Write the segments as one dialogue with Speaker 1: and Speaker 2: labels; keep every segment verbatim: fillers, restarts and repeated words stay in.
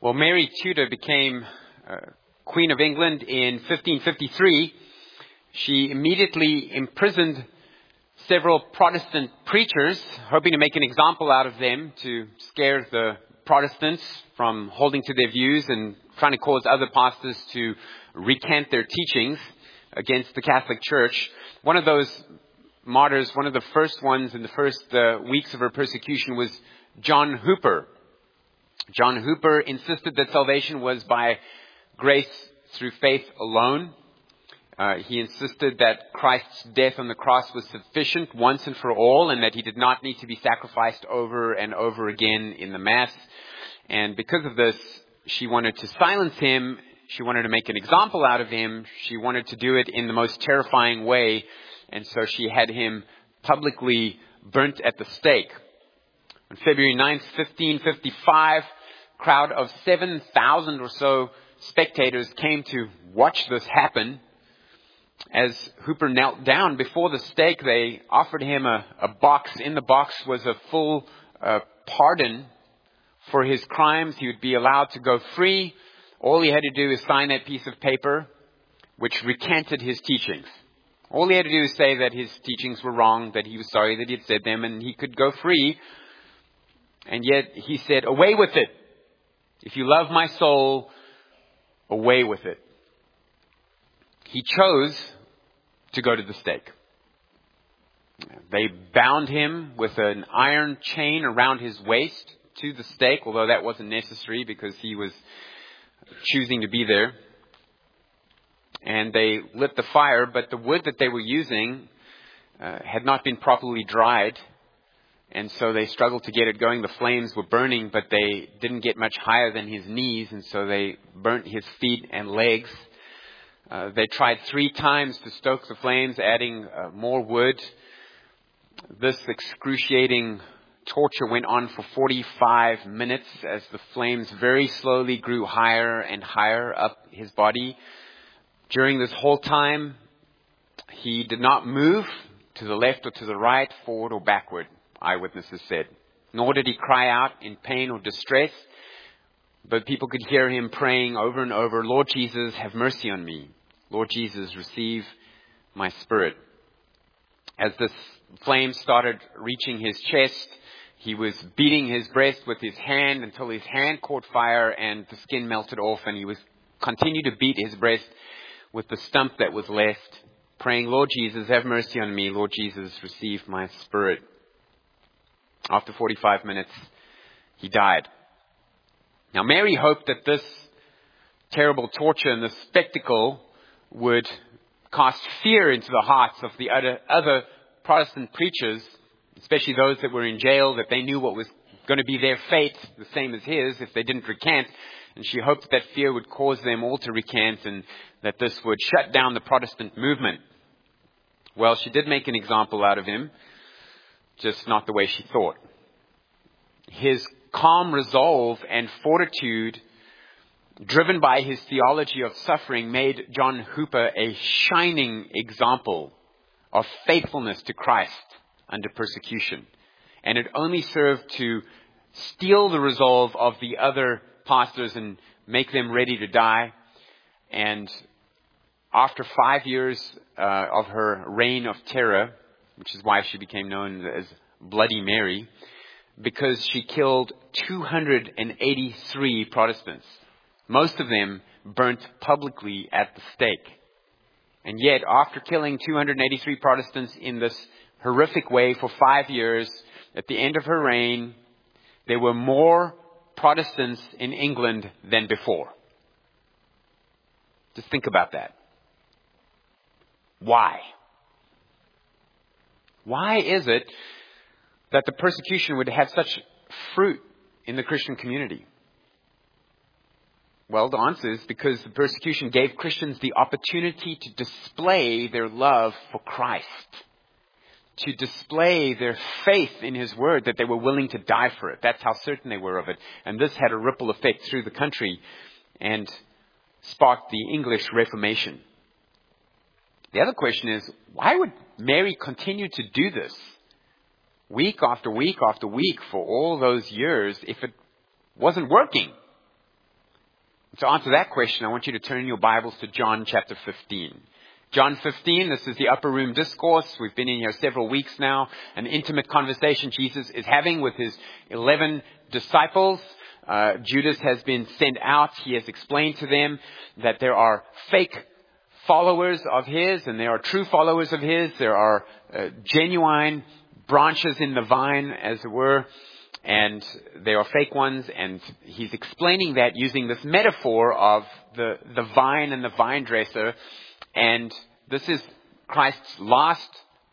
Speaker 1: Well, Mary Tudor became uh, Queen of England in fifteen fifty-three. She immediately imprisoned several Protestant preachers, hoping to make an example out of them to scare the Protestants from holding to their views and trying to cause other pastors to recant their teachings against the Catholic Church. One of those martyrs, one of the first ones in the first uh, weeks of her persecution was John Hooper. John Hooper insisted that salvation was by grace through faith alone. Uh, he insisted that Christ's death on the cross was sufficient once and for all, and that he did not need to be sacrificed over and over again in the Mass. And because of this, she wanted to silence him. She wanted to make an example out of him. She wanted to do it in the most terrifying way. And so she had him publicly burnt at the stake. On February ninth, fifteen fifty-five, a crowd of seven thousand or so spectators came to watch this happen. As Hooper knelt down before the stake, they offered him a, a box. In the box was a full uh, pardon for his crimes. He would be allowed to go free. All he had to do is sign that piece of paper, which recanted his teachings. All he had to do is say that his teachings were wrong, that he was sorry that he had said them, and he could go free. And yet he said, away with it. If you love my soul, away with it. He chose to go to the stake. They bound him with an iron chain around his waist to the stake, although that wasn't necessary because he was choosing to be there. And they lit the fire, but the wood that they were using uh, had not been properly dried. And so they struggled to get it going. The flames were burning, but they didn't get much higher than his knees. And so they burnt his feet and legs. Uh, they tried three times to stoke the flames, adding uh, more wood. This excruciating torture went on for forty-five minutes as the flames very slowly grew higher and higher up his body. During this whole time, he did not move to the left or to the right, forward or backward, eyewitnesses said. Nor did he cry out in pain or distress, but people could hear him praying over and over, Lord Jesus, have mercy on me. Lord Jesus, receive my spirit. As the flames started reaching his chest, he was beating his breast with his hand until his hand caught fire and the skin melted off, and he was continued to beat his breast with the stump that was left, praying, Lord Jesus, have mercy on me. Lord Jesus, receive my spirit. After forty-five minutes, he died. Now, Mary hoped that this terrible torture and this spectacle would cast fear into the hearts of the other, other Protestant preachers, especially those that were in jail, that they knew what was going to be their fate, the same as his, if they didn't recant. And she hoped that fear would cause them all to recant and that this would shut down the Protestant movement. Well, she did make an example out of him, just not the way she thought. His calm resolve and fortitude, driven by his theology of suffering, made John Hooper a shining example of faithfulness to Christ under persecution. And it only served to steel the resolve of the other pastors and make them ready to die. And after five years uh, of her reign of terror, which is why she became known as Bloody Mary, because she killed two hundred eighty-three Protestants, most of them burnt publicly at the stake. And yet, after killing two hundred eighty-three Protestants in this horrific way for five years, at the end of her reign, there were more Protestants in England than before. Just think about that. Why? Why is it that the persecution would have such fruit in the Christian community? Well, the answer is because the persecution gave Christians the opportunity to display their love for Christ, to display their faith in His Word, that they were willing to die for it. That's how certain they were of it. And this had a ripple effect through the country and sparked the English Reformation. The other question is, why would Mary continue to do this week after week after week for all those years if it wasn't working? To answer that question, I want you to turn your Bibles to John chapter fifteen. John fifteen, this is the upper room discourse. We've been in here several weeks now. An intimate conversation Jesus is having with his eleven disciples. Uh, Judas has been sent out. He has explained to them that there are fake followers of his and there are true followers of his. There are uh, genuine branches in the vine, as it were, and there are fake ones. And he's explaining that using this metaphor of the, the vine and the vine dresser. And this is Christ's last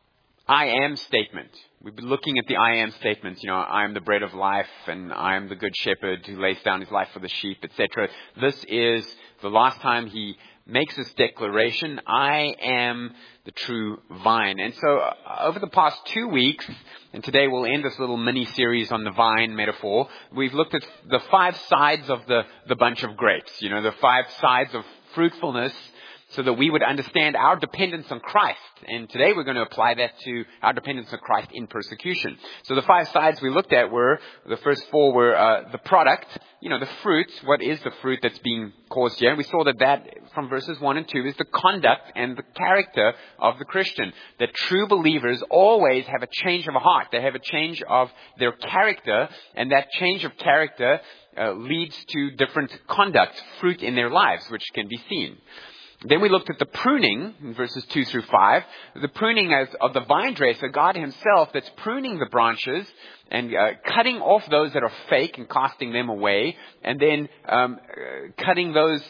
Speaker 1: I am statement. We've been looking at the I am statements. You know, I am the bread of life and I am the good shepherd who lays down his life for the sheep, et cetera. This is the last time he makes this declaration. I am the true vine. And so uh, over the past two weeks, and today we'll end this little mini series on the vine metaphor, we've looked at the five sides of the, the bunch of grapes. You know, the five sides of fruitfulness, so that we would understand our dependence on Christ. And today we're going to apply that to our dependence on Christ in persecution. So the five sides we looked at were, the first four were uh, the product, you know, the fruit. What is the fruit that's being caused here? And we saw that that, from verses one and two, is the conduct and the character of the Christian. That true believers always have a change of heart. They have a change of their character, and that change of character uh, leads to different conduct, fruit in their lives, which can be seen. Then we looked at the pruning in verses two through five. The pruning as of the vine dresser, God himself, that's pruning the branches and uh, cutting off those that are fake and casting them away. And then um, uh, cutting those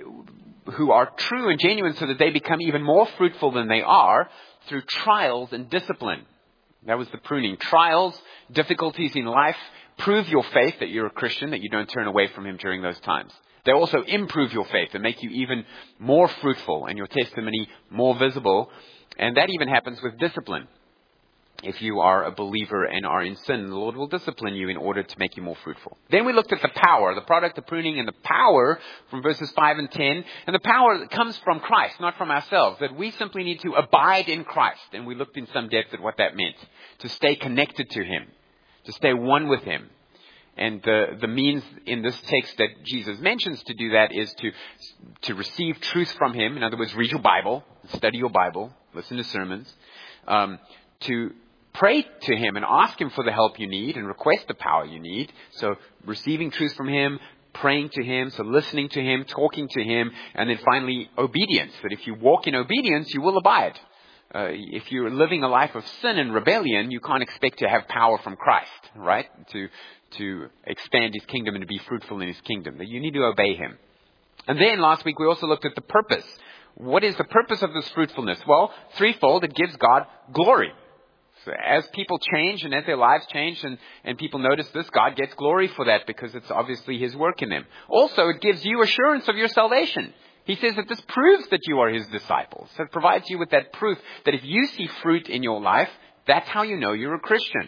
Speaker 1: who are true and genuine so that they become even more fruitful than they are through trials and discipline. That was the pruning. Trials, difficulties in life, prove your faith that you're a Christian, that you don't turn away from him during those times. They also improve your faith and make you even more fruitful and your testimony more visible. And that even happens with discipline. If you are a believer and are in sin, the Lord will discipline you in order to make you more fruitful. Then we looked at the power, the product, the pruning, and the power from verses five and ten. And the power that comes from Christ, not from ourselves. That we simply need to abide in Christ. And we looked in some depth at what that meant. To stay connected to him. To stay one with him. And the, the means in this text that Jesus mentions to do that is to, to receive truth from him. In other words, read your Bible, study your Bible, listen to sermons, um, to pray to him and ask him for the help you need and request the power you need. So receiving truth from him, praying to him, so listening to him, talking to him, and then finally obedience. That if you walk in obedience, you will abide. Uh, if you're living a life of sin and rebellion, you can't expect to have power from Christ, right? To to expand his kingdom and to be fruitful in his kingdom. That you need to obey him. And then last week we also looked at the purpose. What is the purpose of this fruitfulness? Well, threefold. It gives God glory. So as people change and as their lives change and, and people notice this, God gets glory for that because it's obviously his work in them. Also, it gives you assurance of your salvation. He says that this proves that you are his disciples. So it provides you with that proof that if you see fruit in your life, that's how you know you're a Christian.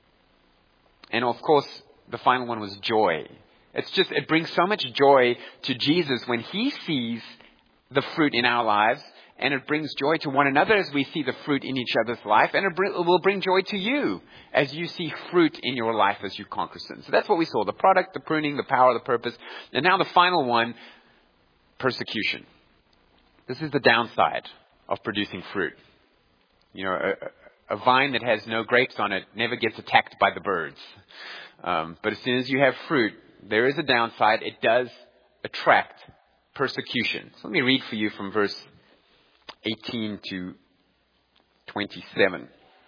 Speaker 1: And of course, the final one was joy. It's just, it brings so much joy to Jesus when he sees the fruit in our lives, and it brings joy to one another as we see the fruit in each other's life, and it, br- it will bring joy to you as you see fruit in your life as you conquer sin. So that's what we saw, the product, the pruning, the power, the purpose. And now the final one, persecution. This is the downside of producing fruit. You know, a, a vine that has no grapes on it never gets attacked by the birds. Um, but as soon as you have fruit, there is a downside. It does attract persecution. So let me read for you from verse eighteen to twenty-seven.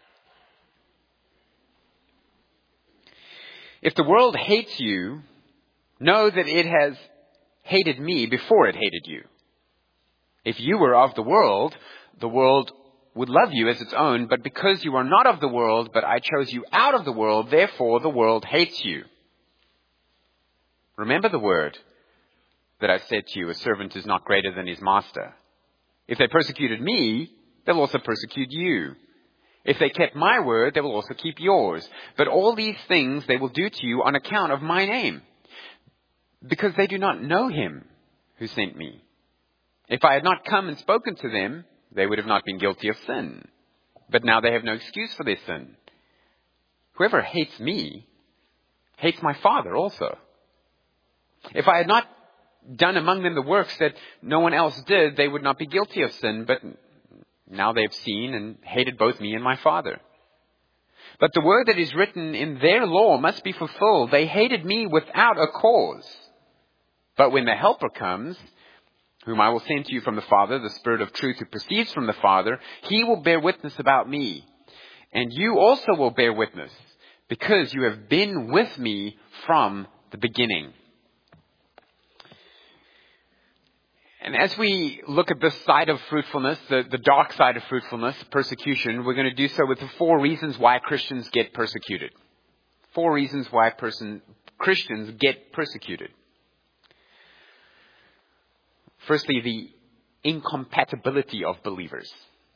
Speaker 1: If the world hates you, know that it has hated me before it hated you. If you were of the world, the world would love you as its own, but because you are not of the world, but I chose you out of the world, therefore the world hates you. Remember the word that I said to you, a servant is not greater than his master. If they persecuted me, they'll also persecute you. If they kept my word, they will also keep yours. But all these things they will do to you on account of my name, because they do not know him who sent me. If I had not come and spoken to them, they would have not been guilty of sin. But now they have no excuse for their sin. Whoever hates me hates my Father also. If I had not done among them the works that no one else did, they would not be guilty of sin. But now they've seen and hated both me and my Father. But the word that is written in their law must be fulfilled. They hated me without a cause. But when the Helper comes, whom I will send to you from the Father, the Spirit of truth who proceeds from the Father, he will bear witness about me. And you also will bear witness, because you have been with me from the beginning. And as we look at this side of fruitfulness, the, the dark side of fruitfulness, persecution, we're going to do so with the four reasons why Christians get persecuted. Four reasons why person, Christians get persecuted. Firstly, the incompatibility of believers.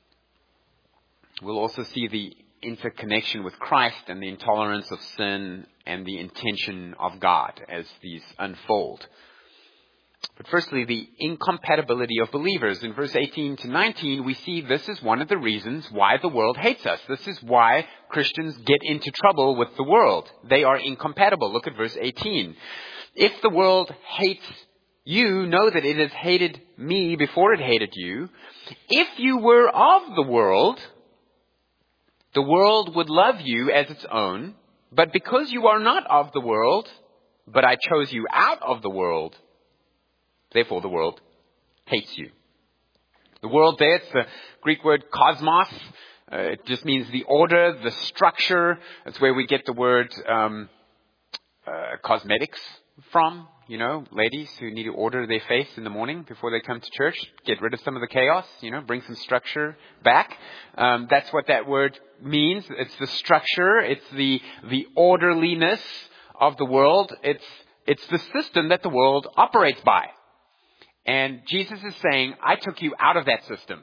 Speaker 1: We'll also see the interconnection with Christ and the intolerance of sin and the intention of God as these unfold. But firstly, the incompatibility of believers. In verse eighteen to nineteen, we see this is one of the reasons why the world hates us. This is why Christians get into trouble with the world. They are incompatible. Look at verse eighteen. If the world hates you, know that it has hated me before it hated you. If you were of the world, the world would love you as its own. But because you are not of the world, but I chose you out of the world, therefore the world hates you. The world there, it's the Greek word cosmos. Uh, it just means the order, the structure. That's where we get the word um, uh, cosmetics from. You know, ladies who need to order their face in the morning before they come to church. Get rid of some of the chaos, you know, bring some structure back. Um, that's what that word means. It's the structure. It's the the orderliness of the world. It's it's the system that the world operates by. And Jesus is saying, I took you out of that system.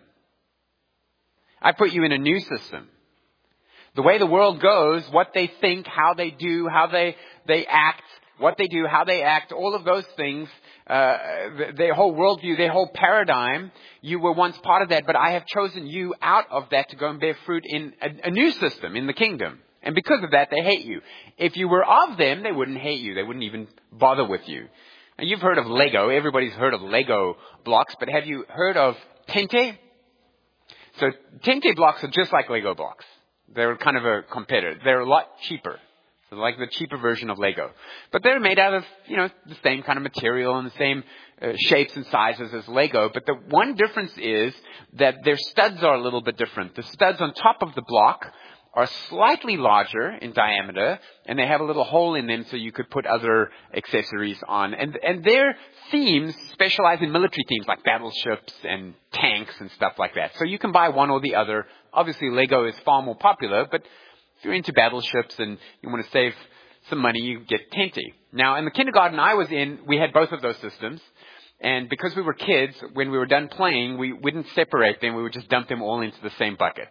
Speaker 1: I put you in a new system. The way the world goes, what they think, how they do, how they, they act, what they do, how they act, all of those things, uh, their whole worldview, their whole paradigm, you were once part of that, but I have chosen you out of that to go and bear fruit in a, a new system, in the kingdom. And because of that, they hate you. If you were of them, they wouldn't hate you. They wouldn't even bother with you. And you've heard of Lego. Everybody's heard of Lego blocks, but have you heard of Tente? So Tente blocks are just like Lego blocks. They're kind of a competitor. They're a lot cheaper. So like the cheaper version of Lego. But they're made out of, you know, the same kind of material and the same uh, shapes and sizes as Lego. But the one difference is that their studs are a little bit different. The studs on top of the block are slightly larger in diameter, and they have a little hole in them so you could put other accessories on. And and their themes specialize in military themes like battleships and tanks and stuff like that. So you can buy one or the other. Obviously, Lego is far more popular, but if you're into battleships and you want to save some money, you get Tente. Now, in the kindergarten I was in, we had both of those systems. And because we were kids, when we were done playing, we wouldn't separate them. We would just dump them all into the same bucket,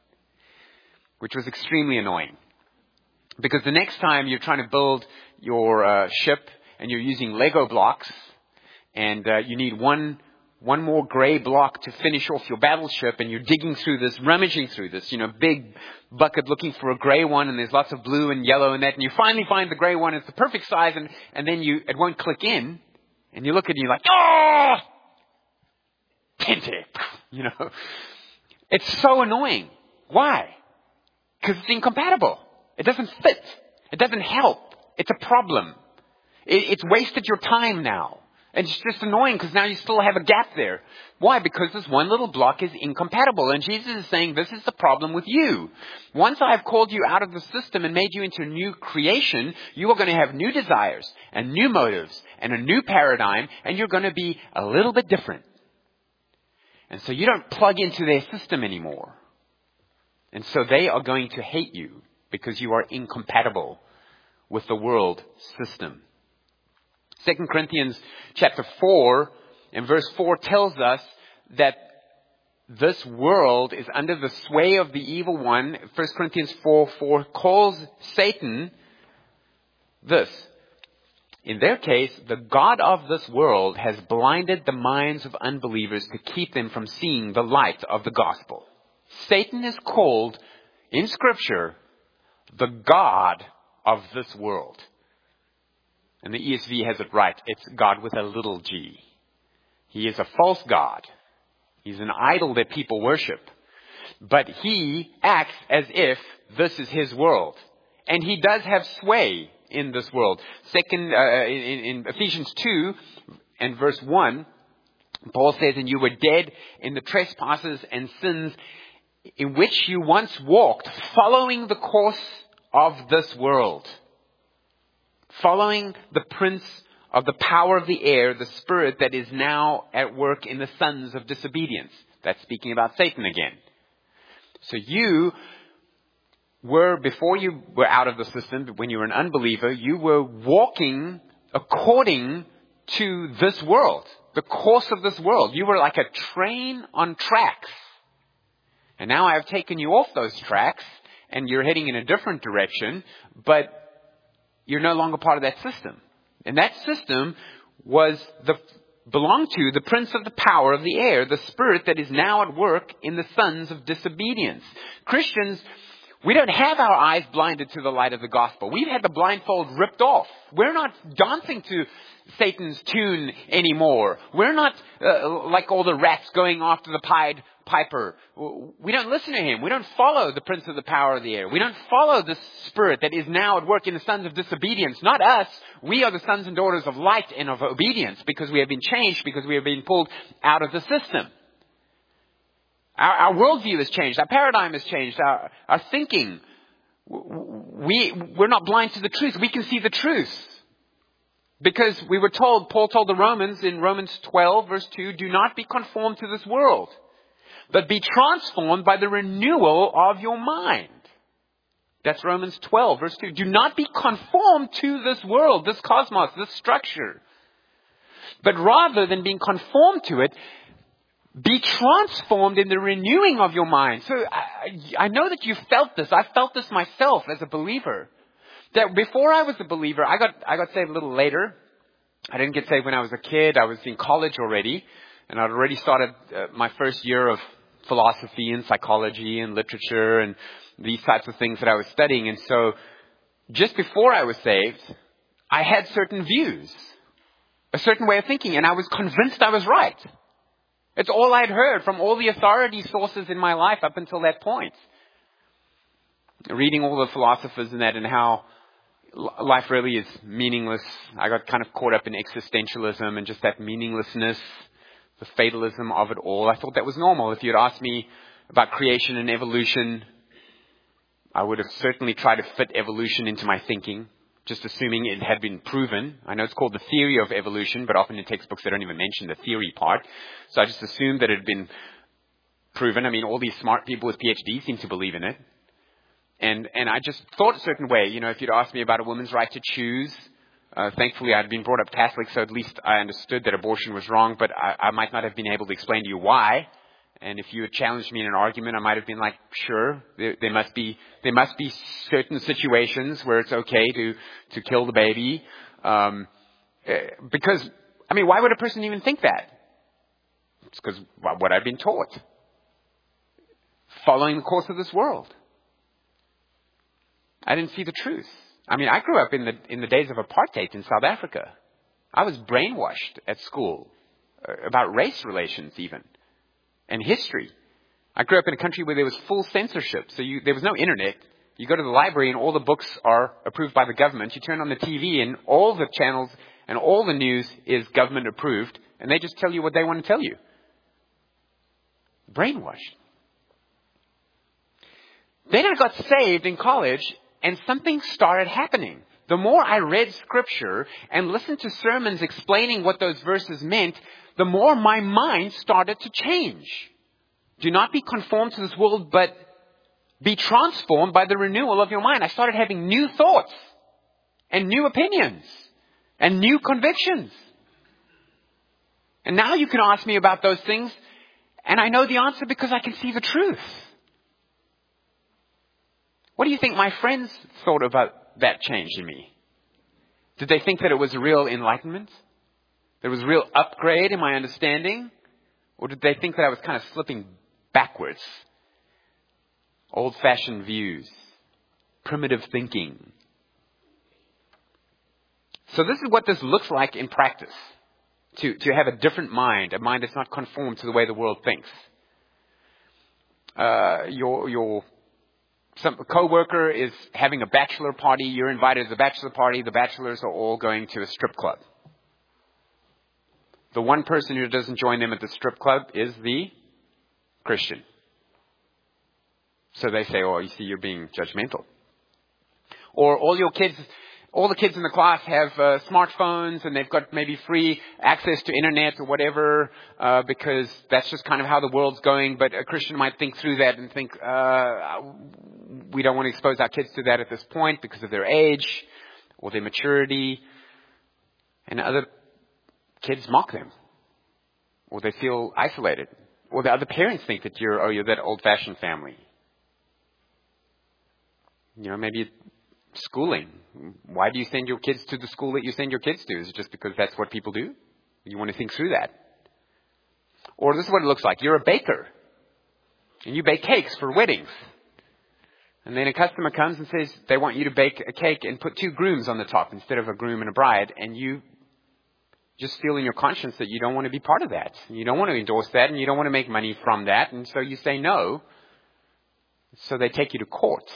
Speaker 1: which was extremely annoying. Because the next time you're trying to build your uh, ship and you're using Lego blocks and uh, you need one one more gray block to finish off your battleship, and you're digging through this, rummaging through this, you know, big bucket looking for a gray one, and there's lots of blue and yellow in that, and you finally find the gray one, it's the perfect size, and, and then you it won't click in, and you look at it and you're like, oh! Tente! You know. It's so annoying. Why? Because it's incompatible. It doesn't fit. It doesn't help. It's a problem. It, it's wasted your time now. And it's just annoying because now you still have a gap there. Why? Because this one little block is incompatible. And Jesus is saying this is the problem with you. Once I have called you out of the system and made you into a new creation, you are going to have new desires and new motives and a new paradigm. And you're going to be a little bit different. And so you don't plug into their system anymore. And so they are going to hate you because you are incompatible with the world system. Second Corinthians chapter four and verse four tells us that this world is under the sway of the evil one. First Corinthians four four calls Satan this. In their case, the God of this world has blinded the minds of unbelievers to keep them from seeing the light of the gospel. Satan is called in Scripture the God of this world. And the E S V has it right. It's God with a little g. He is a false God. He's an idol that people worship. But he acts as if this is his world. And he does have sway in this world. Second, uh, in, in Ephesians two and verse one, Paul says, and you were dead in the trespasses and sins in which you once walked, following the course of this world. Following the prince of the power of the air, the spirit that is now at work in the sons of disobedience. That's speaking about Satan again. So you were, before you were out of the system, when you were an unbeliever, you were walking according to this world, the course of this world. You were like a train on tracks. And now I have taken you off those tracks and you're heading in a different direction, but you're no longer part of that system. And that system was the belonged to the prince of the power of the air, the spirit that is now at work in the sons of disobedience. Christians, we don't have our eyes blinded to the light of the gospel. We've had the blindfold ripped off. We're not dancing to Satan's tune anymore. We're not uh, like all the rats going after the Pied Piper. We don't listen to him. We don't follow the prince of the power of the air. We don't follow the spirit that is now at work in the sons of disobedience. Not us. We are the sons and daughters of light and of obedience because we have been changed, because we have been pulled out of the system. Our, our worldview has changed. Our paradigm has changed. Our, our thinking. We, we're not blind to the truth. We can see the truth. Because we were told, Paul told the Romans in Romans twelve verse two, do not be conformed to this world, but be transformed by the renewal of your mind. That's Romans twelve verse two. Do not be conformed to this world, this cosmos, this structure. But rather than being conformed to it, be transformed in the renewing of your mind. So I, I know that you felt this. I felt this myself as a believer. That before I was a believer, I got I got saved a little later. I didn't get saved when I was a kid. I was in college already. And I'd already started uh, my first year of philosophy and psychology and literature and these types of things that I was studying. And so just before I was saved, I had certain views, a certain way of thinking. And I was convinced I was right. It's all I'd heard from all the authority sources in my life up until that point. Reading all the philosophers and that and how life really is meaningless. I got kind of caught up in existentialism and just that meaninglessness, the fatalism of it all. I thought that was normal. If you'd asked me about creation and evolution, I would have certainly tried to fit evolution into my thinking, just assuming it had been proven. I know it's called the theory of evolution, but often in textbooks they don't even mention the theory part. So I just assumed that it had been proven. I mean, all these smart people with P H Ds seem to believe in it. And and I just thought a certain way. You know, if you'd asked me about a woman's right to choose, uh, thankfully I'd been brought up Catholic, so at least I understood that abortion was wrong, but I, I might not have been able to explain to you why. And if you had challenged me in an argument, I might have been like, sure, there, there must be there must be certain situations where it's okay to, to kill the baby. Um, because, I mean, why would a person even think that? It's because what I've been taught. Following the course of this world. I didn't see the truth. I mean, I grew up in the in the days of apartheid in South Africa. I was brainwashed at school about race relations even, and history. I grew up in a country where there was full censorship. So you, there was no internet. You go to the library and all the books are approved by the government. You turn on the T V and all the channels and all the news is government approved. And they just tell you what they want to tell you. Brainwashed. Then I got saved in college. And something started happening. The more I read scripture and listened to sermons explaining what those verses meant, the more my mind started to change. Do not be conformed to this world, but be transformed by the renewal of your mind. I started having new thoughts and new opinions and new convictions. And now you can ask me about those things, and I know the answer because I can see the truth. What do you think my friends thought about that change in me? Did they think that it was a real enlightenment? There was a real upgrade in my understanding? Or did they think that I was kind of slipping backwards? Old-fashioned views. Primitive thinking. So this is what this looks like in practice. To, to have a different mind, a mind that's not conformed to the way the world thinks. Uh, your, your, some co-worker is having a bachelor party. You're invited to the bachelor party. The bachelors are all going to a strip club. The one person who doesn't join them at the strip club is the Christian. So they say, oh, you see, you're being judgmental. Or all your kids, all the kids in the class have uh, smartphones and they've got maybe free access to internet or whatever, uh, because that's just kind of how the world's going. But a Christian might think through that and think, uh, we don't want to expose our kids to that at this point because of their age or their maturity. And other kids mock them, or they feel isolated, or the other parents think that you're, oh, you're that old-fashioned family. You know, maybe schooling. Why do you send your kids to the school that you send your kids to? Is it just because that's what people do? You want to think through that. Or this is what it looks like. You're a baker, and you bake cakes for weddings. And then a customer comes and says they want you to bake a cake and put two grooms on the top instead of a groom and a bride. And you just feel in your conscience that you don't want to be part of that. You don't want to endorse that, and you don't want to make money from that. And so you say no. So they take you to court.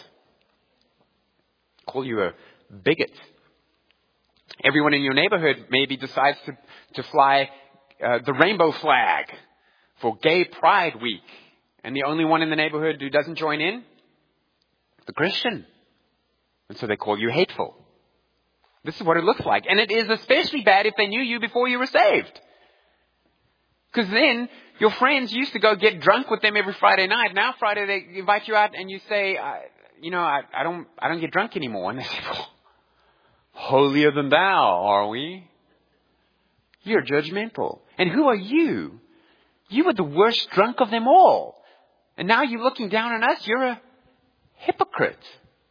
Speaker 1: Call you a bigot. Everyone in your neighborhood maybe decides to, to fly uh, the rainbow flag for Gay Pride Week. And the only one in the neighborhood who doesn't join in? The Christian. And so they call you hateful. This is what it looks like. And it is especially bad if they knew you before you were saved. Because then your friends used to go get drunk with them every Friday night. Now Friday they invite you out and you say, I, you know, I, I don't I don't get drunk anymore. And they say, oh, holier than thou, are we? You're judgmental. And who are you? You were the worst drunk of them all. And now you're looking down on us. You're a hypocrite.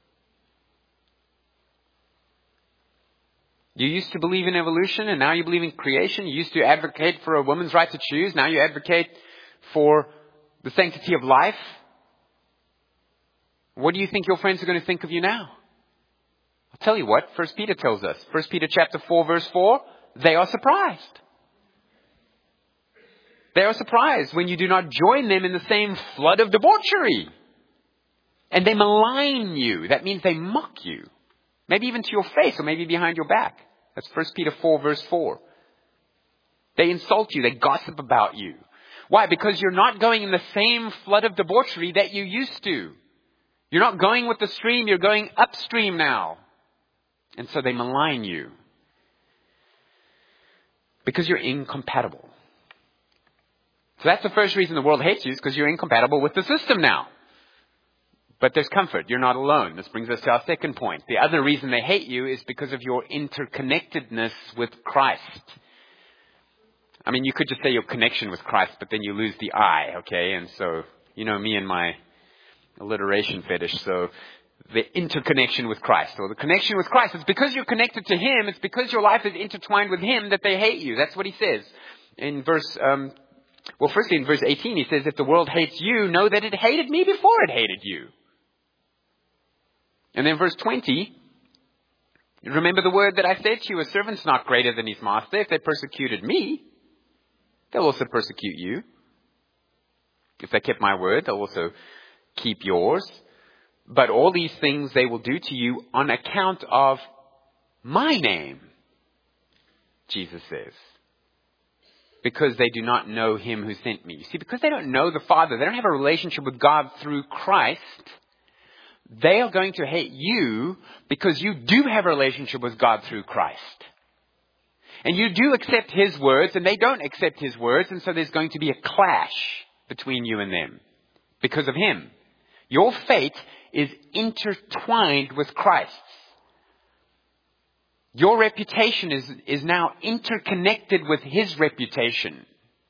Speaker 1: You used to believe in evolution and now you believe in creation. You used to advocate for a woman's right to choose. Now you advocate for the sanctity of life. What do you think your friends are going to think of you now? I'll tell you what, First Peter tells us. First Peter chapter four, verse four, they are surprised. They are surprised when you do not join them in the same flood of debauchery. And they malign you. That means they mock you. Maybe even to your face or maybe behind your back. That's First Peter four, verse four. They insult you. They gossip about you. Why? Because you're not going in the same flood of debauchery that you used to. You're not going with the stream. You're going upstream now. And so they malign you. Because you're incompatible. So that's the first reason the world hates you, is because you're incompatible with the system now. But there's comfort. You're not alone. This brings us to our second point. The other reason they hate you is because of your interconnectedness with Christ. I mean, you could just say your connection with Christ, but then you lose the I, okay? And so, you know me and my alliteration fetish. So the interconnection with Christ, or the connection with Christ. It's because you're connected to Him. It's because your life is intertwined with Him that they hate you. That's what he says in verse, um, well, firstly in verse eighteen, he says, if the world hates you, know that it hated me before it hated you. And then verse twenty, remember the word that I said to you, a servant's not greater than his master. If they persecuted me, they'll also persecute you. If they kept my word, they'll also keep yours. But all these things they will do to you on account of my name, Jesus says. Because they do not know him who sent me. You see, because they don't know the Father, they don't have a relationship with God through Christ, they are going to hate you because you do have a relationship with God through Christ. And you do accept His words and they don't accept His words. And so there's going to be a clash between you and them because of Him. Your fate is intertwined with Christ's. Your reputation is, is now interconnected with His reputation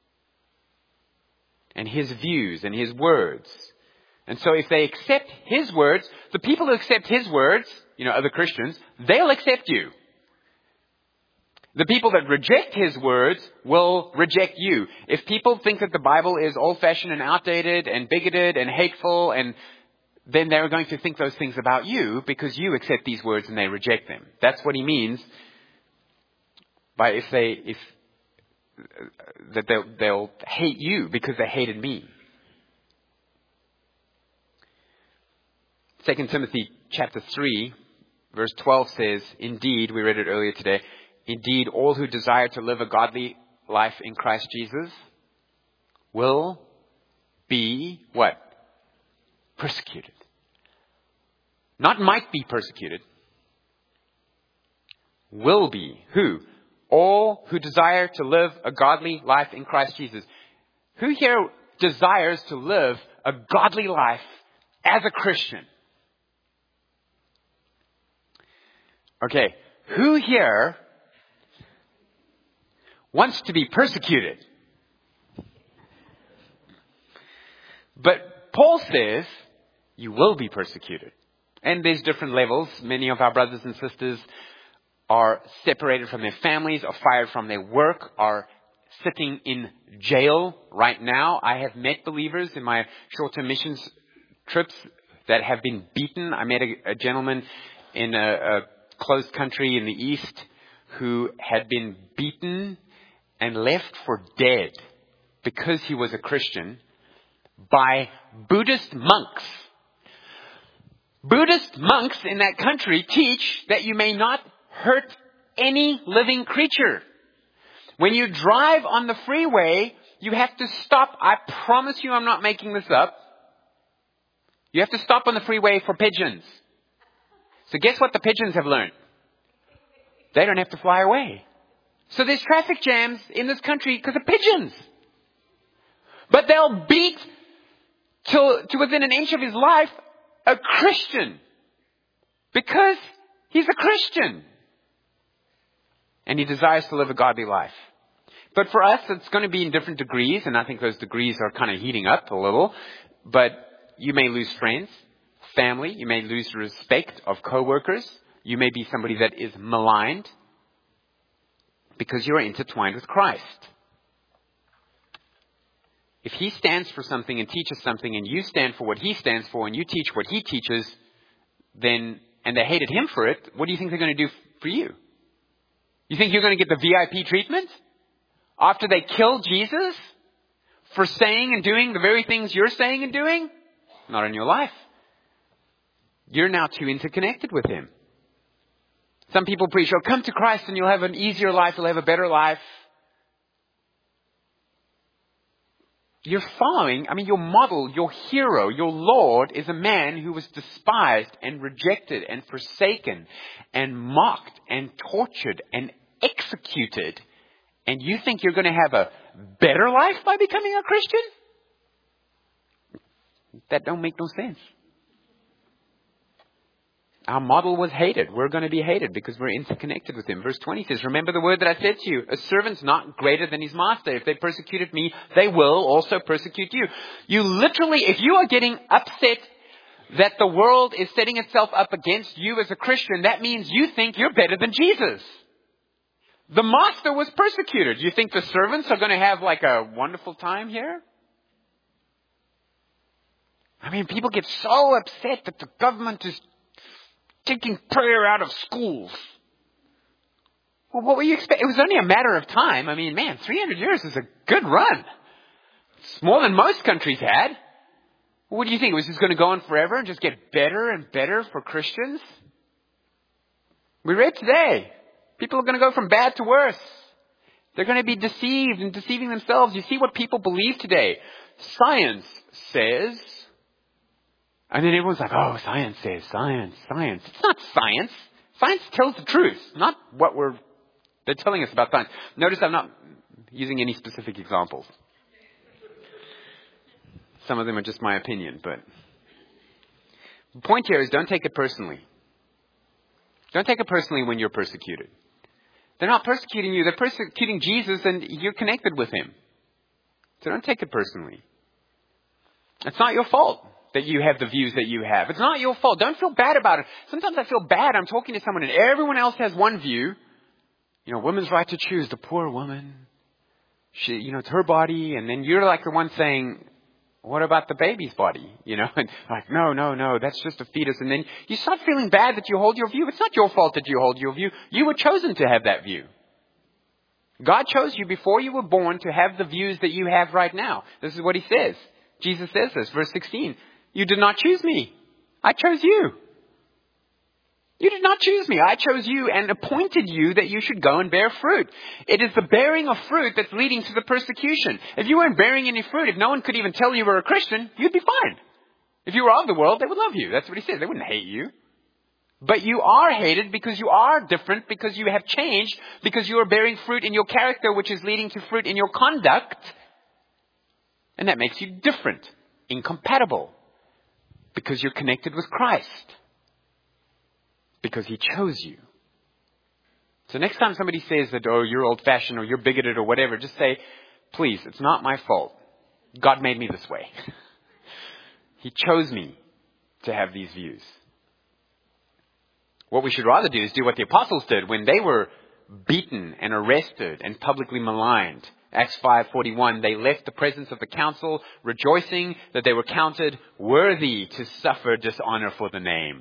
Speaker 1: and His views and His words. And so if they accept His words, the people who accept His words, you know, other Christians, they'll accept you. The people that reject His words will reject you. If people think that the Bible is old-fashioned and outdated and bigoted and hateful, and then they're going to think those things about you because you accept these words and they reject them. That's what he means by if they, if, that they'll, they'll hate you because they hated me. Second Timothy chapter three, verse twelve says, indeed, we read it earlier today, indeed, all who desire to live a godly life in Christ Jesus will be, what? Persecuted. Not might be persecuted. Will be. Who? All who desire to live a godly life in Christ Jesus. Who here desires to live a godly life as a Christian? Okay. Who here wants to be persecuted? But Paul says you will be persecuted. And there's different levels. Many of our brothers and sisters are separated from their families, are fired from their work, are sitting in jail right now. I have met believers in my short-term missions trips that have been beaten. I met a, a gentleman in a, a closed country in the East who had been beaten and left for dead because he was a Christian by Buddhist monks. Buddhist monks in that country teach that you may not hurt any living creature. When you drive on the freeway, you have to stop. I promise you I'm not making this up. You have to stop on the freeway for pigeons. So guess what the pigeons have learned? They don't have to fly away. So there's traffic jams in this country because of pigeons. But they'll beat till, to within an inch of his life a Christian because he's a Christian. And he desires to live a godly life. But for us, it's going to be in different degrees. And I think those degrees are kind of heating up a little. But you may lose friends, family. You may lose respect of coworkers. You may be somebody that is maligned because you are intertwined with Christ. If he stands for something and teaches something and you stand for what he stands for and you teach what he teaches, then, and they hated him for it, what do you think they're going to do for you? You think you're going to get the V I P treatment after they killed Jesus for saying and doing the very things you're saying and doing? Not in your life. You're now too interconnected with him. Some people preach, oh, come to Christ and you'll have an easier life, you'll have a better life. You're following, I mean, your model, your hero, your Lord is a man who was despised and rejected and forsaken and mocked and tortured and executed. And you think you're going to have a better life by becoming a Christian? That don't make no sense. Our model was hated. We're going to be hated because we're interconnected with him. Verse twenty says, remember the word that I said to you, a servant's not greater than his master. If they persecuted me, they will also persecute you. You literally, if you are getting upset that the world is setting itself up against you as a Christian, that means you think you're better than Jesus. The master was persecuted. You think the servants are going to have like a wonderful time here? I mean, people get so upset that the government is taking prayer out of schools. Well, what were you expect? It was only a matter of time. I mean, man, three hundred years is a good run. It's more than most countries had. What do you think? It was just going to go on forever and just get better and better for Christians? We read today. People are going to go from bad to worse. They're going to be deceived and deceiving themselves. You see what people believe today. Science says... And then everyone's like, oh, science says, science, science. It's not science. Science tells the truth, not what we're, they're telling us about science. Notice I'm not using any specific examples. Some of them are just my opinion, but the point here is don't take it personally. Don't take it personally when you're persecuted. They're not persecuting you. They're persecuting Jesus and you're connected with him. So don't take it personally. It's not your fault that you have the views that you have. It's not your fault. Don't feel bad about it. Sometimes I feel bad. I'm talking to someone and everyone else has one view. You know, women's right to choose. The poor woman. She, you know, it's her body. And then you're like the one saying, what about the baby's body? You know, and like, no, no, no, that's just a fetus. And then you start feeling bad that you hold your view. It's not your fault that you hold your view. You were chosen to have that view. God chose you before you were born to have the views that you have right now. This is what he says. Jesus says this, verse sixteen. You did not choose me. I chose you. You did not choose me. I chose you and appointed you that you should go and bear fruit. It is the bearing of fruit that's leading to the persecution. If you weren't bearing any fruit, if no one could even tell you were a Christian, you'd be fine. If you were of the world, they would love you. That's what he says. They wouldn't hate you. But you are hated because you are different, because you have changed, because you are bearing fruit in your character, which is leading to fruit in your conduct. And that makes you different, incompatible, because you're connected with Christ, because he chose you. So next time somebody says that, oh, you're old-fashioned or you're bigoted or whatever, just say, please, it's not my fault. God made me this way. He chose me to have these views. What we should rather do is do what the apostles did when they were beaten and arrested and publicly maligned. Acts five forty-one, they left the presence of the council, rejoicing that they were counted worthy to suffer dishonor for the name.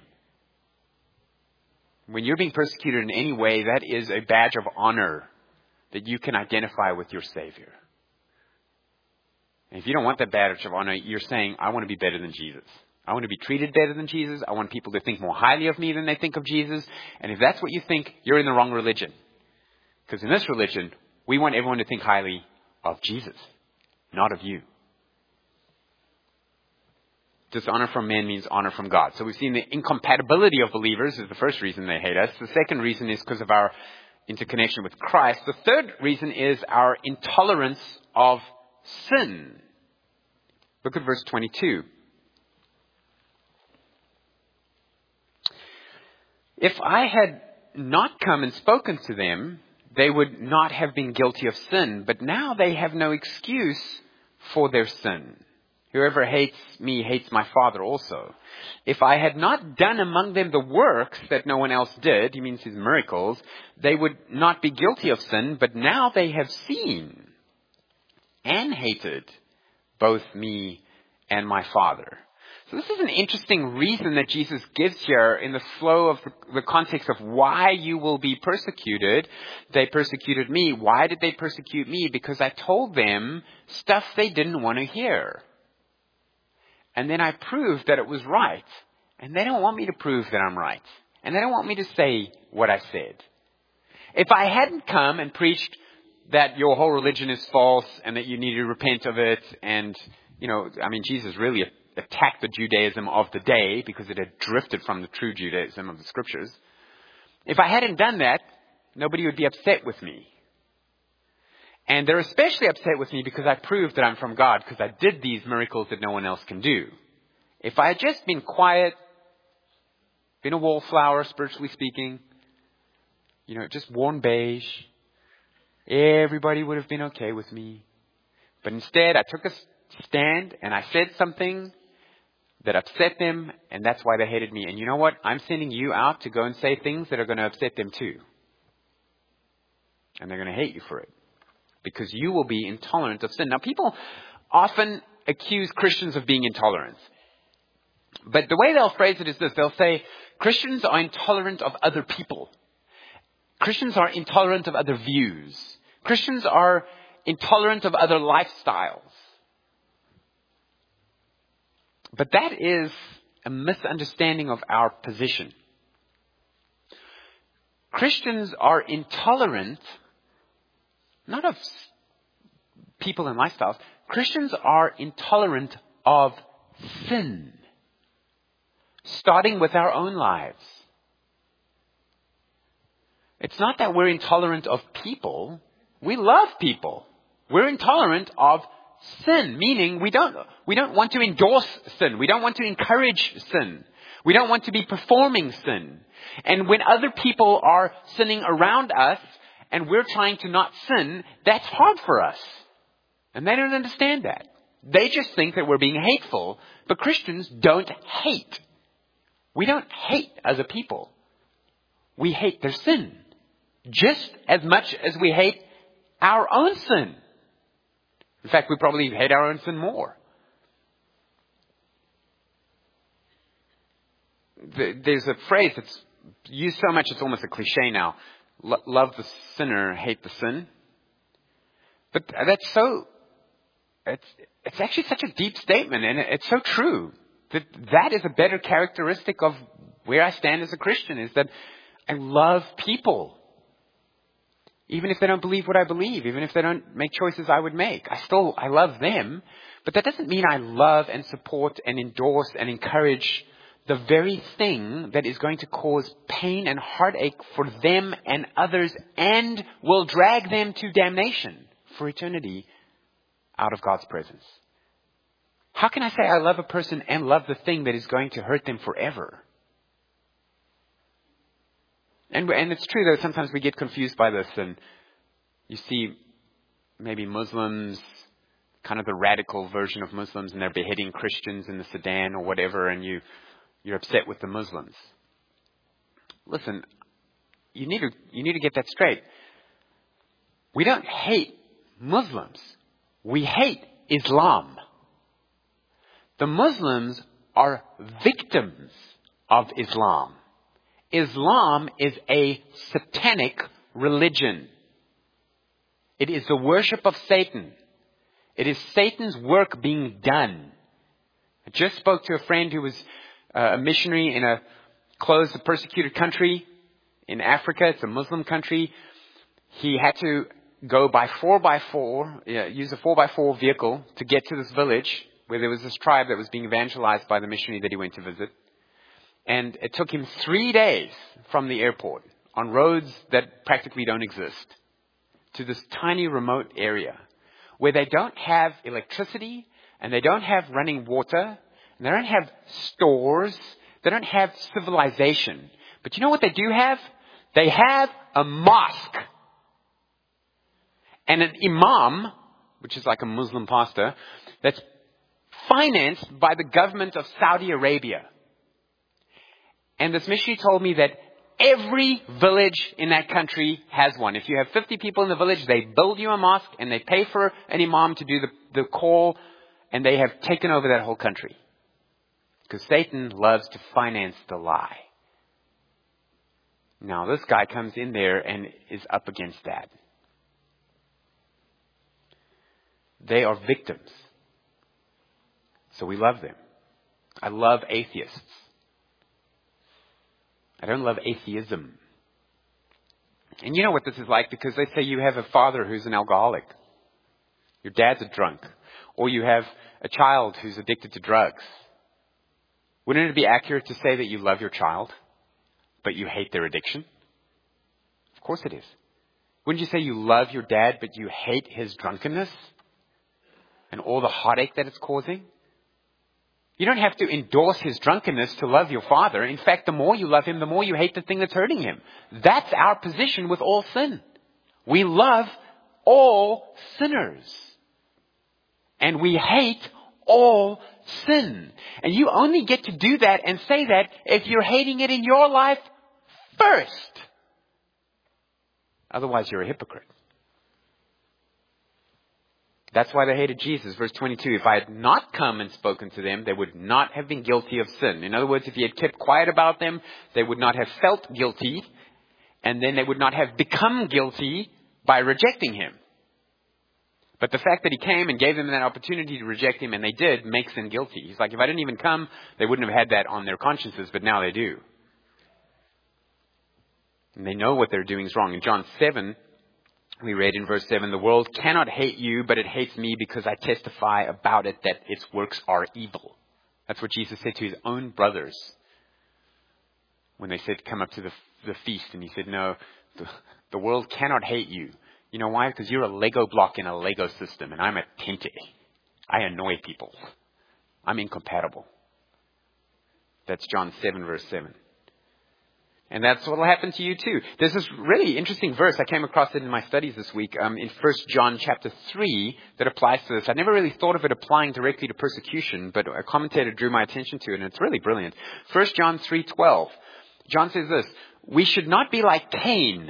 Speaker 1: When you're being persecuted in any way, that is a badge of honor that you can identify with your Savior. And if you don't want that badge of honor, you're saying, I want to be better than Jesus. I want to be treated better than Jesus. I want people to think more highly of me than they think of Jesus. And if that's what you think, you're in the wrong religion. Because in this religion, we want everyone to think highly of Jesus, not of you. Dishonor from men means honor from God. So we've seen the incompatibility of believers is the first reason they hate us. The second reason is because of our interconnection with Christ. The third reason is our intolerance of sin. Look at verse twenty-two. If I had not come and spoken to them, they would not have been guilty of sin. But now they have no excuse for their sin. Whoever hates me hates my Father also. If I had not done among them the works that no one else did, he means his miracles, they would not be guilty of sin. But now they have seen and hated both me and my Father. So this is an interesting reason that Jesus gives here in the flow of the, the context of why you will be persecuted. They persecuted me. Why did they persecute me? Because I told them stuff they didn't want to hear. And then I proved that it was right. And they don't want me to prove that I'm right. And they don't want me to say what I said. If I hadn't come and preached that your whole religion is false and that you need to repent of it, and, you know, I mean, Jesus really attacked the Judaism of the day because it had drifted from the true Judaism of the scriptures. If I hadn't done that, nobody would be upset with me. And they're especially upset with me because I proved that I'm from God, because I did these miracles that no one else can do. If I had just been quiet, been a wallflower, spiritually speaking, you know, just worn beige, everybody would have been okay with me. But instead, I took a stand and I said something that upset them, and that's why they hated me. And you know what? I'm sending you out to go and say things that are going to upset them too. And they're going to hate you for it, because you will be intolerant of sin. Now, people often accuse Christians of being intolerant. But the way they'll phrase it is this. They'll say, Christians are intolerant of other people. Christians are intolerant of other views. Christians are intolerant of other lifestyles. But that is a misunderstanding of our position. Christians are intolerant, not of people and lifestyles. Christians are intolerant of sin, starting with our own lives. It's not that we're intolerant of people. We love people. We're intolerant of sin, meaning we don't, we don't want to endorse sin. We don't want to encourage sin. We don't want to be performing sin. And when other people are sinning around us and we're trying to not sin, that's hard for us. And they don't understand that. They just think that we're being hateful. But Christians don't hate. We don't hate other people. We hate their sin just as much as we hate our own sin. In fact, we probably hate our own sin more. There's a phrase that's used so much it's almost a cliche now. Love the sinner, hate the sin. But that's so, it's, it's actually such a deep statement, and it's so true. That that is a better characteristic of where I stand as a Christian, is that I love people. Even if they don't believe what I believe, even if they don't make choices I would make, I still, I love them. But that doesn't mean I love and support and endorse and encourage the very thing that is going to cause pain and heartache for them and others and will drag them to damnation for eternity out of God's presence. How can I say I love a person and love the thing that is going to hurt them forever? And, and it's true that sometimes we get confused by this, and you see maybe Muslims, kind of the radical version of Muslims, and they're beheading Christians in the Sudan or whatever, and you, you're upset with the Muslims. Listen, you need to, you need to get that straight. We don't hate Muslims. We hate Islam. The Muslims are victims of Islam. Islam is a satanic religion. It is the worship of Satan. It is Satan's work being done. I just spoke to a friend who was a missionary in a closed, persecuted country in Africa. It's a Muslim country. He had to go by four by four, yeah, use a four by four vehicle to get to this village where there was this tribe that was being evangelized by the missionary that he went to visit. And it took him three days from the airport on roads that practically don't exist to this tiny remote area where they don't have electricity and they don't have running water and they don't have stores. They don't have civilization. But you know what they do have? They have a mosque and an imam, which is like a Muslim pastor, that's financed by the government of Saudi Arabia. And this missionary told me that every village in that country has one. If you have fifty people in the village, they build you a mosque and they pay for an imam to do the, the call, and they have taken over that whole country. Because Satan loves to finance the lie. Now this guy comes in there and is up against that. They are victims. So we love them. I love atheists. I don't love atheism. And you know what this is like, because they say you have a father who's an alcoholic. Your dad's a drunk. Or you have a child who's addicted to drugs. Wouldn't it be accurate to say that you love your child, but you hate their addiction? Of course it is. Wouldn't you say you love your dad, but you hate his drunkenness and all the heartache that it's causing? You don't have to endorse his drunkenness to love your father. In fact, the more you love him, the more you hate the thing that's hurting him. That's our position with all sin. We love all sinners. And we hate all sin. And you only get to do that and say that if you're hating it in your life first. Otherwise, you're a hypocrite. That's why they hated Jesus. Verse twenty-two, if I had not come and spoken to them, they would not have been guilty of sin. In other words, if he had kept quiet about them, they would not have felt guilty, and then they would not have become guilty by rejecting him. But the fact that he came and gave them that opportunity to reject him, and they did, makes them guilty. He's like, if I didn't even come, they wouldn't have had that on their consciences, but now they do. And they know what they're doing is wrong. In John seven, we read in verse seven, the world cannot hate you, but it hates me because I testify about it that its works are evil. That's what Jesus said to his own brothers when they said, come up to the, the feast. And he said, no, the, the world cannot hate you. You know why? Because you're a Lego block in a Lego system, and I'm a Tente. I annoy people. I'm incompatible. That's John seven, verse seven. And that's what will happen to you too. There's this really interesting verse. I came across it in my studies this week um, in First John chapter three that applies to this. I never really thought of it applying directly to persecution, but a commentator drew my attention to it, and it's really brilliant. First John three twelve. John says this, we should not be like Cain,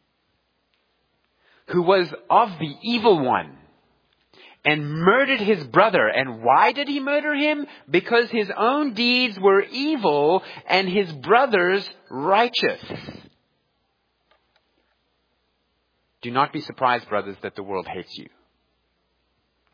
Speaker 1: who was of the evil one and murdered his brother. And why did he murder him? Because his own deeds were evil and his brother's righteous. Do not be surprised, brothers, that the world hates you.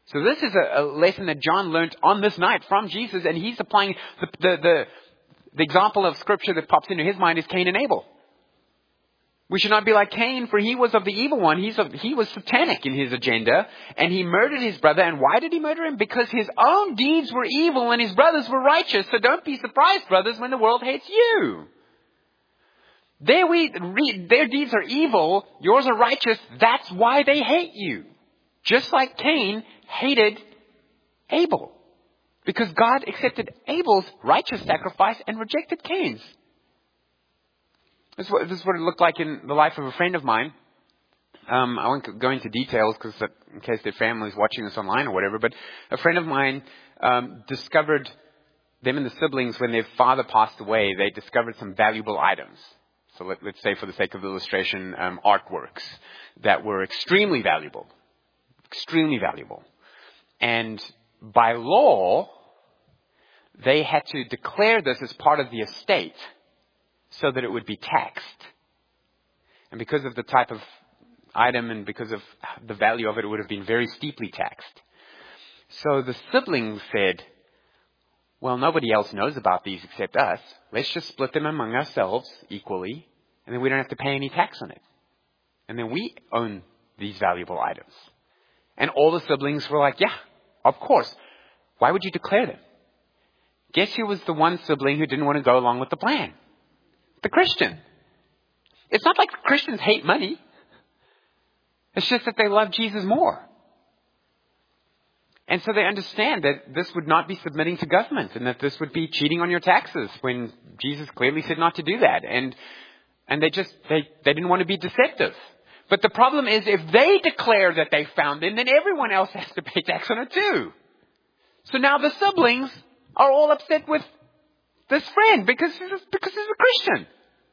Speaker 1: So this is a, a lesson that John learned on this night from Jesus, and he's applying the, the, the, the example of scripture that pops into his mind is Cain and Abel. We should not be like Cain, for he was of the evil one. He's of, he was satanic in his agenda, and he murdered his brother. And why did he murder him? Because his own deeds were evil and his brothers were righteous. So don't be surprised, brothers, when the world hates you. Their, we, their deeds are evil, yours are righteous. That's why they hate you. Just like Cain hated Abel. Because God accepted Abel's righteous sacrifice and rejected Cain's. This is, what, this is what it looked like in the life of a friend of mine. Um, I won't go into details because in case their family is watching this online or whatever. But a friend of mine um, discovered, them and the siblings, when their father passed away, they discovered some valuable items. So let, let's say for the sake of illustration, um, artworks that were extremely valuable. Extremely valuable. And by law, they had to declare this as part of the estate, so that it would be taxed. And because of the type of item and because of the value of it, it would have been very steeply taxed. So the siblings said, well, nobody else knows about these except us. Let's just split them among ourselves equally, and then we don't have to pay any tax on it. And then we own these valuable items. And all the siblings were like, yeah, of course. Why would you declare them? Guess who was the one sibling who didn't want to go along with the plan? The Christian. It's not like Christians hate money. It's just that they love Jesus more. And so they understand that this would not be submitting to government and that this would be cheating on your taxes when Jesus clearly said not to do that. And and they just, they, they didn't want to be deceptive. But the problem is if they declare that they found them, then everyone else has to pay tax on it too. So now the siblings are all upset with this friend because, because he's a Christian.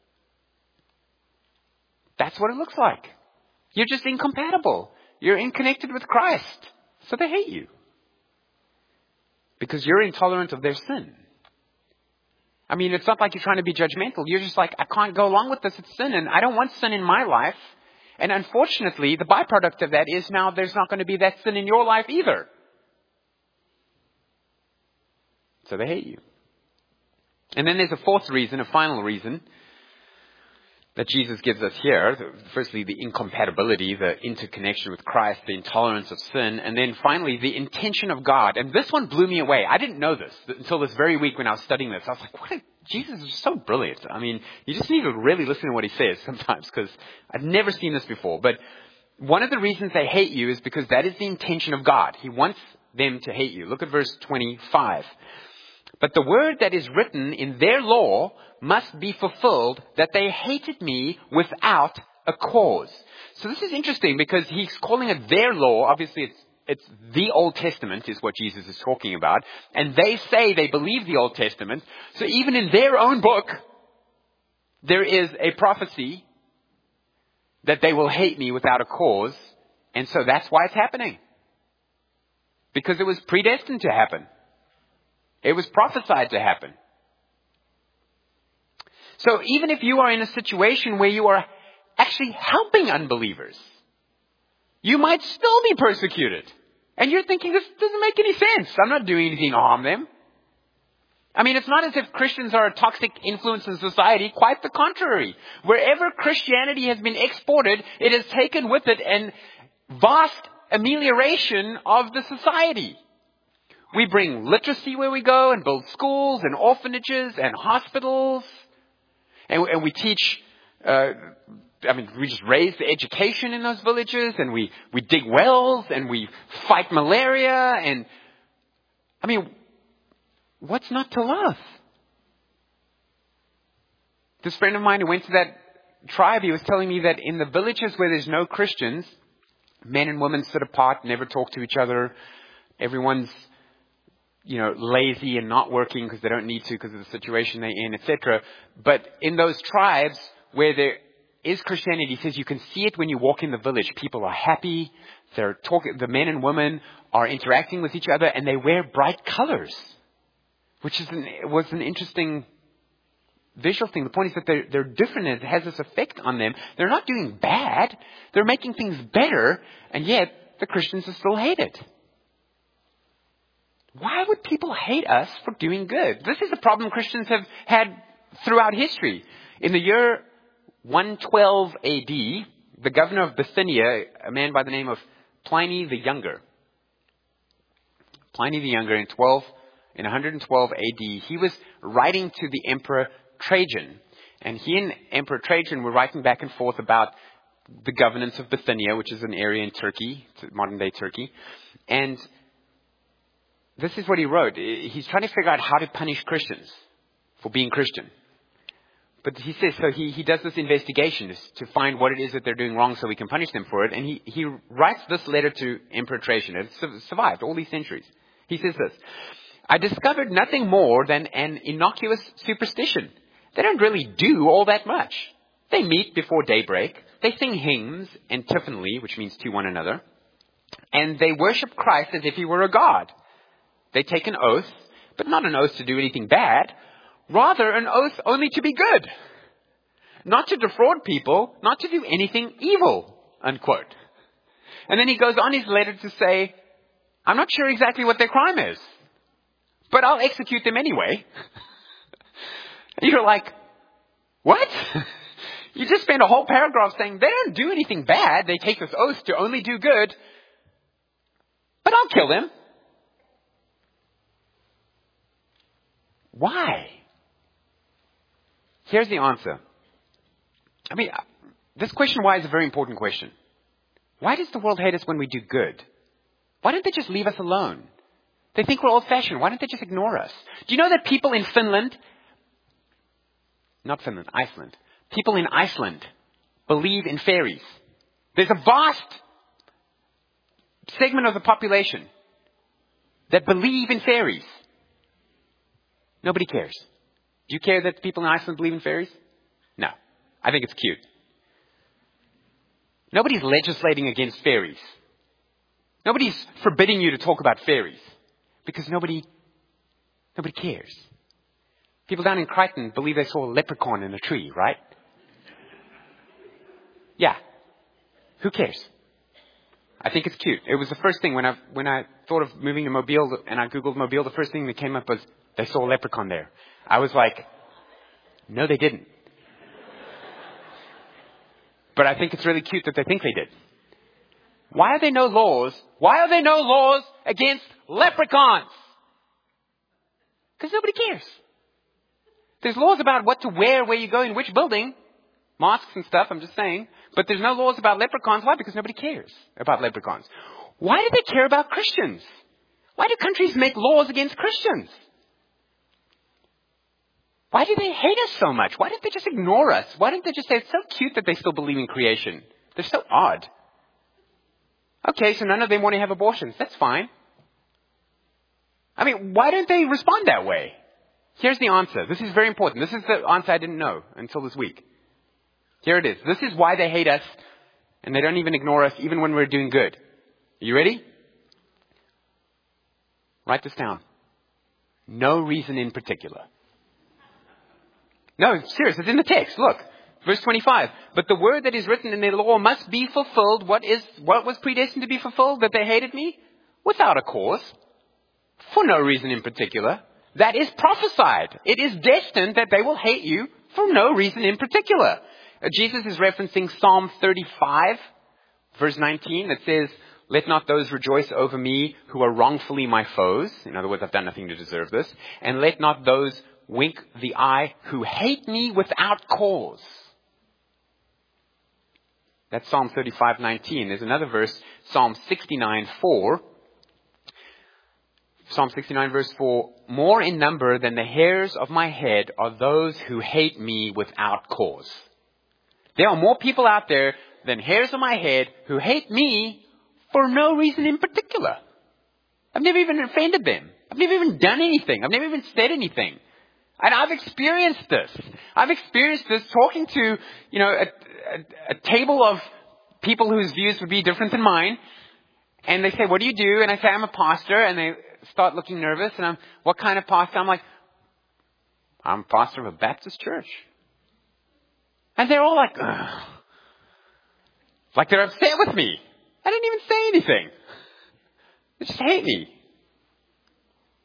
Speaker 1: That's what it looks like. You're just incompatible. You're unconnected with Christ. So they hate you. Because you're intolerant of their sin. I mean, it's not like you're trying to be judgmental. You're just like, I can't go along with this. It's sin and I don't want sin in my life. And unfortunately, the byproduct of that is now there's not going to be that sin in your life either. So they hate you. And then there's a fourth reason, a final reason that Jesus gives us here. Firstly, the incompatibility, the interconnection with Christ, the intolerance of sin, and then finally, the intention of God. And this one blew me away. I didn't know this until this very week when I was studying this. I was like, what? Jesus is so brilliant. I mean, you just need to really listen to what he says sometimes because I've never seen this before. But one of the reasons they hate you is because that is the intention of God. He wants them to hate you. Look at verse twenty-five. But the word that is written in their law must be fulfilled, that they hated me without a cause. So this is interesting because he's calling it their law. Obviously, it's it's the Old Testament is what Jesus is talking about. And they say they believe the Old Testament. So even in their own book, there is a prophecy that they will hate me without a cause. And so that's why it's happening. Because it was predestined to happen. It was prophesied to happen. So even if you are in a situation where you are actually helping unbelievers, you might still be persecuted. And you're thinking, this doesn't make any sense. I'm not doing anything to harm them. I mean, it's not as if Christians are a toxic influence in society. Quite the contrary. Wherever Christianity has been exported, it has taken with it an vast amelioration of the society. We bring literacy where we go and build schools and orphanages and hospitals. And, and we teach, uh, I mean, we just raise the education in those villages and we, we dig wells and we fight malaria. And I mean, what's not to love? This friend of mine who went to that tribe, he was telling me that in the villages where there's no Christians, men and women sit apart, never talk to each other. Everyone's, you know, lazy and not working because they don't need to because of the situation they're in, et cetera. But in those tribes where there is Christianity, he says you can see it when you walk in the village. People are happy. They're talking. The men and women are interacting with each other, and they wear bright colors, which is an, was an interesting visual thing. The point is that they're, they're different, and it has this effect on them. They're not doing bad. They're making things better, and yet the Christians are still hated. why would people hate us for doing good? This is a problem Christians have had throughout history. In the year one twelve A D, the governor of Bithynia, a man by the name of Pliny the Younger, Pliny the Younger in twelve in one twelve A D, he was writing to the Emperor Trajan. And he and Emperor Trajan were writing back and forth about the governance of Bithynia, which is an area in Turkey, modern-day Turkey. And this is what he wrote. He's trying to figure out how to punish Christians for being Christian. But he says, so he, he does this investigation to find what it is that they're doing wrong so we can punish them for it. And he, he writes this letter to Emperor Trajan. It's survived all these centuries. He says this: I discovered nothing more than an innocuous superstition. They don't really do all that much. They meet before daybreak. They sing hymns antiphonally, which means to one another. And they worship Christ as if he were a god. They take an oath, but not an oath to do anything bad. Rather, an oath only to be good. Not to defraud people, not to do anything evil, unquote. And then he goes on his letter to say, I'm not sure exactly what their crime is, but I'll execute them anyway. You're like, what? You just spent a whole paragraph saying they don't do anything bad. They take this oath to only do good, but I'll kill them. Why? Here's the answer. I mean, this question why is a very important question. Why does the world hate us when we do good? Why don't they just leave us alone? They think we're old-fashioned. Why don't they just ignore us? Do you know that people in Finland, not Finland, Iceland, people in Iceland believe in fairies? There's a vast segment of the population that believe in fairies. Nobody cares. Do you care that people in Iceland believe in fairies? No. I think it's cute. Nobody's legislating against fairies. Nobody's forbidding you to talk about fairies. Because nobody, nobody cares. People down in Crichton believe they saw a leprechaun in a tree, right? Yeah. Who cares? I think it's cute. It was the first thing when I when I thought of moving to Mobile and I Googled Mobile, the first thing that came up was they saw a leprechaun there. I was like, no, they didn't. But I think it's really cute that they think they did. Why are there no laws? Why are there no laws against leprechauns? Because nobody cares. There's laws about what to wear, where you go, in which building. Masks and stuff, I'm just saying. But there's no laws about leprechauns. Why? Because nobody cares about leprechauns. Why do they care about Christians? Why do countries make laws against Christians? Why do they hate us so much? Why don't they just ignore us? Why don't they just say, it's so cute that they still believe in creation? They're so odd. Okay, so none of them want to have abortions. That's fine. I mean, why don't they respond that way? Here's the answer. This is very important. This is the answer I didn't know until this week. Here it is. This is why they hate us, and they don't even ignore us, even when we're doing good. Are you ready? Write this down. No reason in particular. No, serious. It's in the text. Look. Verse twenty-five. But the word that is written in the law must be fulfilled. What is, what was predestined to be fulfilled? That they hated me? Without a cause. For no reason in particular. That is prophesied. It is destined that they will hate you for no reason in particular. Uh, Jesus is referencing Psalm thirty-five, verse nineteen, that says, let not those rejoice over me who are wrongfully my foes. In other words, I've done nothing to deserve this. And let not those wink the eye who hate me without cause. That's Psalm thirty-five nineteen. There's another verse, Psalm sixty-nine four. Psalm sixty-nine verse four. More in number than the hairs of my head are those who hate me without cause. There are more people out there than hairs of my head who hate me for no reason in particular. I've never even offended them. I've never even done anything. I've never even said anything. And I've experienced this. I've experienced this talking to, you know, a, a, a table of people whose views would be different than mine. And they say, what do you do? And I say, I'm a pastor. And they start looking nervous. And I'm, what kind of pastor? I'm like, I'm a pastor of a Baptist church. And they're all like, ugh. Like they're upset with me. I didn't even say anything. They just hate me.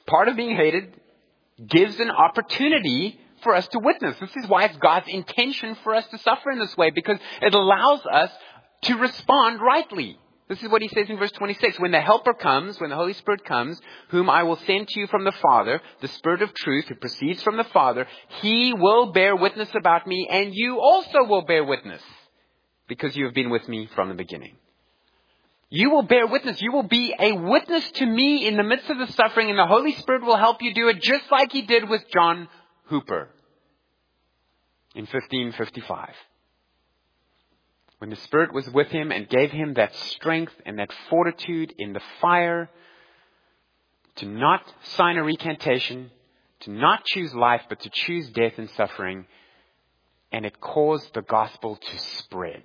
Speaker 1: part of being hated gives an opportunity for us to witness. This is why it's God's intention for us to suffer in this way, because it allows us to respond rightly. This is what he says in verse twenty-six. When the Helper comes, when the Holy Spirit comes, whom I will send to you from the Father, the Spirit of truth who proceeds from the Father, he will bear witness about me, and you also will bear witness, because you have been with me from the beginning. You will bear witness. You will be a witness to me in the midst of the suffering, and the Holy Spirit will help you do it just like he did with John Hooper in fifteen fifty-five. When the Spirit was with him and gave him that strength and that fortitude in the fire to not sign a recantation, to not choose life, but to choose death and suffering, and it caused the gospel to spread.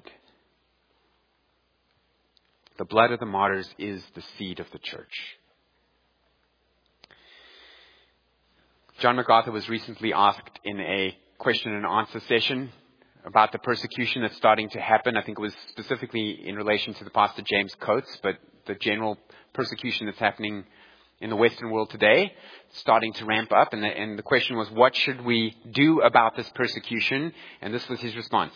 Speaker 1: The blood of the martyrs is the seed of the church. John MacArthur was recently asked in a question and answer session about the persecution that's starting to happen. I think it was specifically in relation to the Pastor James Coates, but the general persecution that's happening in the Western world today, starting to ramp up. And the, and the question was, what should we do about this persecution? And this was his response.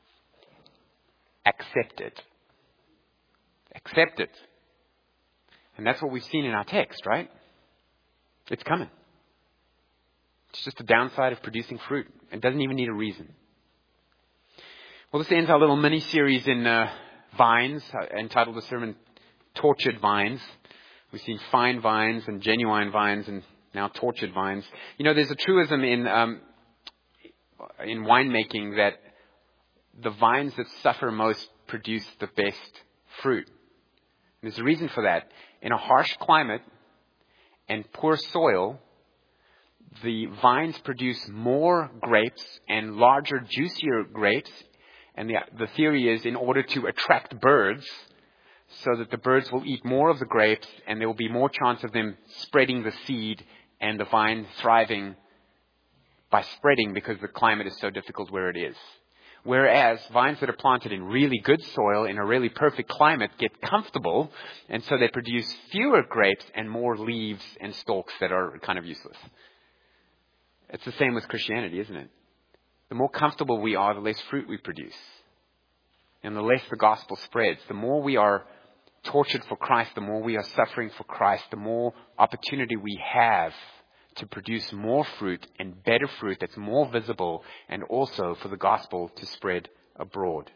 Speaker 1: Accept it. Accept it. And that's what we've seen in our text, right? It's coming. It's just the downside of producing fruit. It doesn't even need a reason. Well, this ends our little mini-series in uh, vines, uh, entitled the sermon, Tortured Vines. We've seen fine vines and genuine vines and now tortured vines. You know, there's a truism in um, in winemaking that the vines that suffer most produce the best fruit. And there's a reason for that. In a harsh climate and poor soil, the vines produce more grapes and larger, juicier grapes. And the, the theory is in order to attract birds, so that the birds will eat more of the grapes and there will be more chance of them spreading the seed and the vine thriving by spreading because the climate is so difficult where it is. Whereas vines that are planted in really good soil, in a really perfect climate, get comfortable, and so they produce fewer grapes and more leaves and stalks that are kind of useless. It's the same with Christianity, isn't it? The more comfortable we are, the less fruit we produce. And the less the gospel spreads. The more we are tortured for Christ, the more we are suffering for Christ, the more opportunity we have to produce more fruit and better fruit that's more visible, and also for the gospel to spread abroad.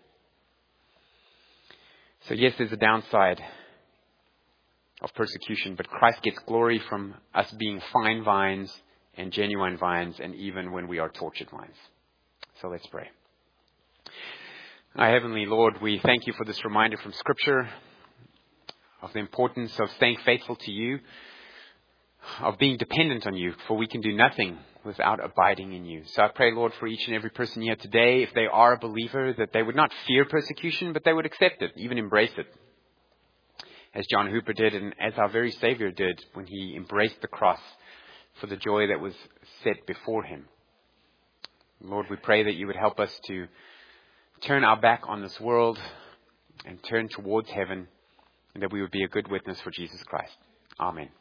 Speaker 1: So yes, there's a downside of persecution, but Christ gets glory from us being fine vines and genuine vines, and even when we are tortured vines. So let's pray. Our Heavenly Lord, we thank you for this reminder from Scripture of the importance of staying faithful to you, of being dependent on you, for we can do nothing without abiding in you. So I pray, Lord, for each and every person here today, if they are a believer, that they would not fear persecution, but they would accept it, even embrace it, as John Hooper did and as our very Savior did when he embraced the cross for the joy that was set before him. Lord, we pray that you would help us to turn our back on this world and turn towards heaven, and that we would be a good witness for Jesus Christ. Amen.